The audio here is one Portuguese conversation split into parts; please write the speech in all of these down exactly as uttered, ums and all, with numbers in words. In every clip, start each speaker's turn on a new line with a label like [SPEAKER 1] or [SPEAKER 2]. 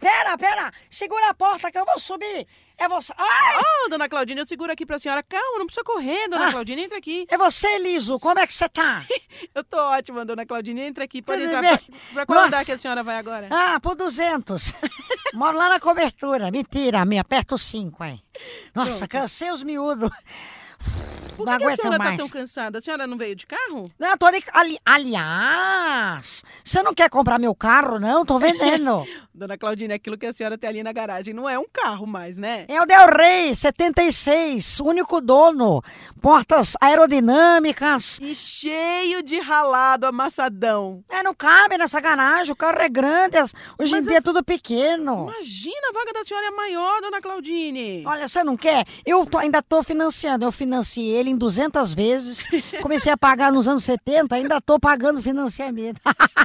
[SPEAKER 1] pera, pera. Segura a porta que eu vou subir. É você... Ai!
[SPEAKER 2] Oh, dona Claudine, eu seguro aqui pra senhora. Calma, não precisa correr, dona ah, Claudine, entra aqui.
[SPEAKER 1] É você, Liso, como é que você tá?
[SPEAKER 2] Eu tô ótima, dona Claudine, entra aqui. Pode entrar. Pra, pra qual andar que a senhora vai agora?
[SPEAKER 1] Ah, por duzentos. Moro lá na cobertura. Mentira, me aperta os cinco, aí. Nossa, cansei os miúdos.
[SPEAKER 2] Por que,
[SPEAKER 1] não
[SPEAKER 2] que a senhora
[SPEAKER 1] mais.
[SPEAKER 2] tá tão cansada? A senhora não veio de carro?
[SPEAKER 1] Não, tô ali, ali, aliás, você não quer comprar meu carro, não? Tô vendendo.
[SPEAKER 2] Dona Claudine, aquilo que a senhora tem ali na garagem não é um carro mais, né?
[SPEAKER 1] É o Del Rey, setenta e seis, único dono. Portas aerodinâmicas.
[SPEAKER 2] E cheio de ralado, amassadão.
[SPEAKER 1] É, não cabe nessa garagem, o carro é grande, hoje Mas em dia é tudo pequeno.
[SPEAKER 2] Imagina, a vaga da senhora é maior, dona Claudine.
[SPEAKER 1] Olha, você não quer? Eu tô, ainda tô financiando, eu financiei ele em duzentas vezes, comecei a pagar nos anos setenta, ainda tô pagando financiamento.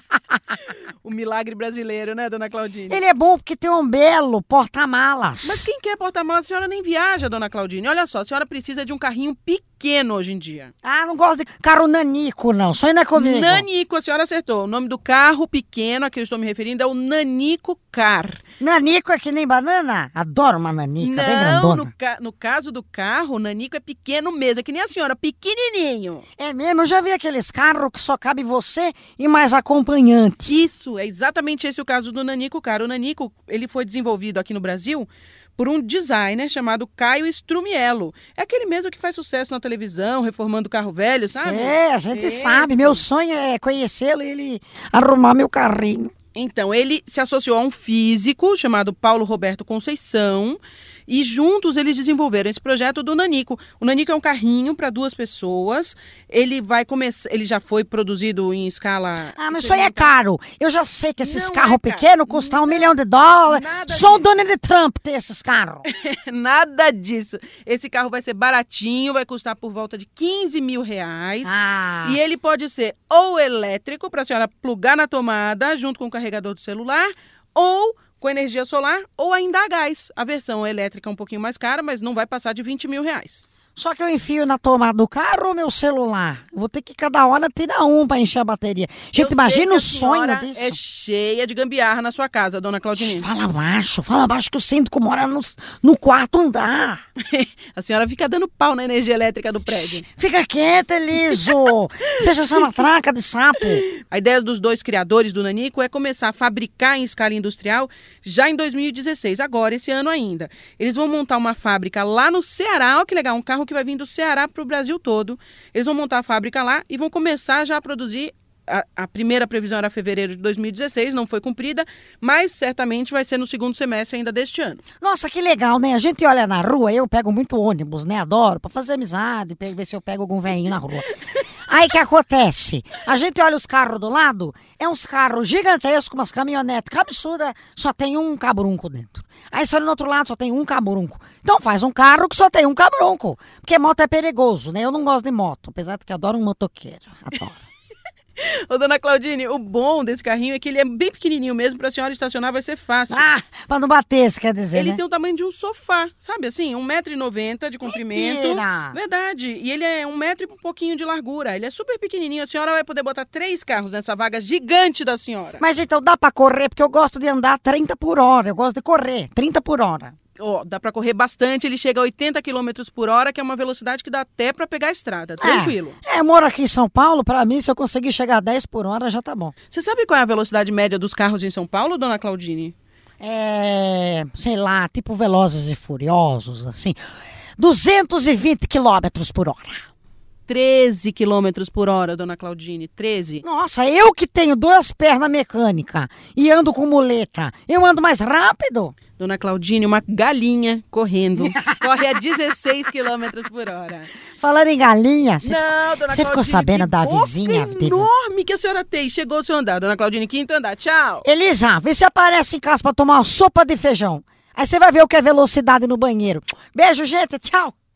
[SPEAKER 2] O milagre brasileiro, né, dona Claudine?
[SPEAKER 1] Ele é bom porque tem um belo porta-malas.
[SPEAKER 2] Mas quem quer porta-malas? A senhora nem viaja, dona Claudine. Olha só, a senhora precisa de um carrinho pequeno hoje em dia.
[SPEAKER 1] Ah, não gosto de carro nanico, não. Só não é comigo.
[SPEAKER 2] Nanico, a senhora acertou. O nome do carro pequeno a que eu estou me referindo é o Nanico Car.
[SPEAKER 1] Nanico é que nem banana? Adoro uma nanica,
[SPEAKER 2] não,
[SPEAKER 1] bem grandona.
[SPEAKER 2] No, ca- no caso do carro, o Nanico é pequeno mesmo, é que nem a senhora, pequenininho.
[SPEAKER 1] É mesmo, eu já vi aqueles carros que só cabe você e mais acompanhante.
[SPEAKER 2] Isso, é exatamente esse o caso do Nanico Car. O Nanico, ele foi desenvolvido aqui no Brasil por um designer chamado Caio Strumiello. É aquele mesmo que faz sucesso na televisão, reformando carro velho, sabe?
[SPEAKER 1] É, a gente
[SPEAKER 2] Esse.
[SPEAKER 1] sabe. Meu sonho é conhecê-lo e ele arrumar meu carrinho.
[SPEAKER 2] Então, ele se associou a um físico chamado Paulo Roberto Conceição e juntos eles desenvolveram esse projeto do Nanico. O Nanico é um carrinho para duas pessoas. Ele vai começar, ele já foi produzido em escala...
[SPEAKER 1] Ah, mas isso aí é caro. Eu já sei que esses
[SPEAKER 2] Não
[SPEAKER 1] carros
[SPEAKER 2] é
[SPEAKER 1] pequenos custam um milhão de dólares.
[SPEAKER 2] Nada
[SPEAKER 1] Só o
[SPEAKER 2] disso.
[SPEAKER 1] Donald Trump tem esses carros.
[SPEAKER 2] Nada disso. Esse carro vai ser baratinho, vai custar por volta de quinze mil reais.
[SPEAKER 1] Ah.
[SPEAKER 2] E ele pode ser ou elétrico, para a senhora plugar na tomada junto com o carregador do celular, ou com energia solar, ou ainda a gás. A versão elétrica é um pouquinho mais cara, mas não vai passar de vinte mil reais.
[SPEAKER 1] Só que eu enfio na tomada do carro ou meu celular? Vou ter que cada hora tirar um para encher a bateria. Gente,
[SPEAKER 2] Eu
[SPEAKER 1] imagina
[SPEAKER 2] sei que
[SPEAKER 1] o
[SPEAKER 2] a
[SPEAKER 1] sonho
[SPEAKER 2] senhora
[SPEAKER 1] disso.
[SPEAKER 2] É cheia de gambiarra na sua casa, dona Claudine.
[SPEAKER 1] Fala baixo, fala baixo que o síndico mora no, no quarto andar.
[SPEAKER 2] A senhora fica dando pau na energia elétrica do prédio.
[SPEAKER 1] Fica quieta, Eliso. Fecha essa matraca de sapo.
[SPEAKER 2] A ideia dos dois criadores do Nanico é começar a fabricar em escala industrial já em dois mil e dezesseis, agora, esse ano ainda. Eles vão montar uma fábrica lá no Ceará. Olha que legal, um carro que vai vir do Ceará para o Brasil todo. Eles vão montar a fábrica lá e vão começar já a produzir. A, a primeira previsão era fevereiro de dois mil e dezesseis, não foi cumprida, mas certamente vai ser no segundo semestre ainda deste ano.
[SPEAKER 1] Nossa, que legal, né? A gente olha na rua, eu pego muito ônibus, né? Adoro, pra fazer amizade, pra ver se eu pego algum velhinho na rua. Aí que acontece? A gente olha os carros do lado, é uns carros gigantescos, umas caminhonetes cabeçuda, só tem um cabrunco dentro. Aí você olha no outro lado, só tem um cabrunco. Então faz um carro que só tem um cabrunco, porque moto é perigoso, né? Eu não gosto de moto, apesar de que adoro um motoqueiro, adoro.
[SPEAKER 2] Ô, dona Claudine, o bom desse carrinho é que ele é bem pequenininho mesmo, pra senhora estacionar vai ser fácil.
[SPEAKER 1] Ah, pra não bater, você quer dizer,
[SPEAKER 2] Ele
[SPEAKER 1] né?
[SPEAKER 2] tem o tamanho de um sofá, sabe assim? um metro e noventa de comprimento.
[SPEAKER 1] Mentira!
[SPEAKER 2] Verdade. E ele é um metro e um pouquinho de largura. Ele é super pequenininho. A senhora vai poder botar três carros nessa vaga gigante da senhora.
[SPEAKER 1] Mas então dá pra correr, porque eu gosto de andar trinta por hora, eu gosto de correr, trinta por hora.
[SPEAKER 2] Ó, dá pra correr bastante. Ele chega a oitenta quilômetros por hora, que é uma velocidade que dá até pra pegar a estrada. Tranquilo.
[SPEAKER 1] É, é, eu moro aqui em São Paulo, pra mim, se eu conseguir chegar a dez por hora, já tá bom.
[SPEAKER 2] Você sabe qual é a velocidade média dos carros em São Paulo, dona Claudine?
[SPEAKER 1] É, sei lá, tipo Velozes e Furiosos, assim, duzentos e vinte quilômetros por hora.
[SPEAKER 2] treze quilômetros por hora, dona Claudine. treze.
[SPEAKER 1] Nossa, eu que tenho duas pernas mecânicas e ando com muleta, eu ando mais rápido?
[SPEAKER 2] Dona Claudine, uma galinha correndo. Corre a dezesseis quilômetros por hora.
[SPEAKER 1] Falando em galinha, você
[SPEAKER 2] Não, dona
[SPEAKER 1] você ficou
[SPEAKER 2] Claudine,
[SPEAKER 1] sabendo
[SPEAKER 2] que
[SPEAKER 1] da
[SPEAKER 2] boca
[SPEAKER 1] vizinha?
[SPEAKER 2] enorme que a senhora tem. Chegou ao seu andar, dona Claudine, quinto andar. Tchau.
[SPEAKER 1] Elisa, vê se aparece em casa pra tomar uma sopa de feijão. Aí você vai ver o que é velocidade no banheiro. Beijo, gente, tchau.